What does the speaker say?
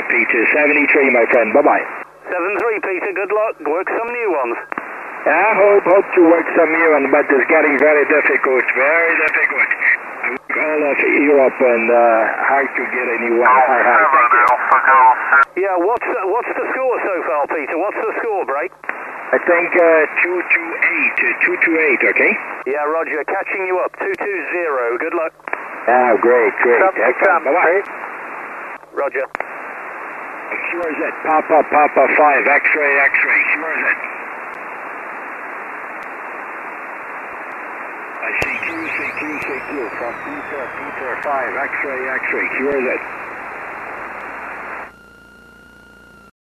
Peter. 73, my friend. Bye-bye. 7-3, Peter. Good luck. Work some new ones. I hope to work some new one, but it's getting very difficult. Very difficult. I work all of Europe and hard to get a new one. Yeah, what's the score so far, Peter? What's the score, break? I think 228, okay? Yeah, Roger. Catching you up. 220. Good luck. Ah, great. Bye-bye. Roger. QRZ, Papa 5, X-ray, QRZ. I see Q, from Peter 5, X-ray, QRZ.